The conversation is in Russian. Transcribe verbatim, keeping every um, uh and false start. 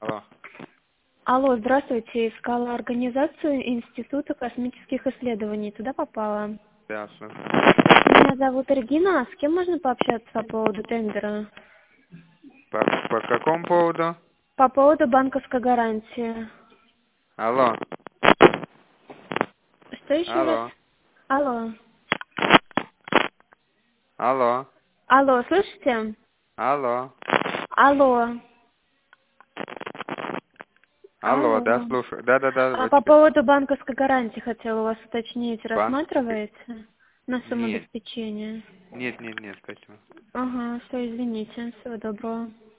Алло. Алло, здравствуйте. Искала организацию Института космических исследований. Туда попала. Ясно. Меня зовут Регина. С кем можно пообщаться по поводу тендера? По, по какому поводу? По поводу банковской гарантии. Алло. Что еще раз? Алло. Алло. Алло. Алло, слышите? Алло. Алло. Алло, Алло. да, слушаю. Да-да-да, А вот по теперь. поводу банковской гарантии хотела у вас уточнить. Банковской? Рассматриваете на сумму Нет. обеспечения? Нет, нет, нет, спасибо. Ага, все, извините. Всего доброго.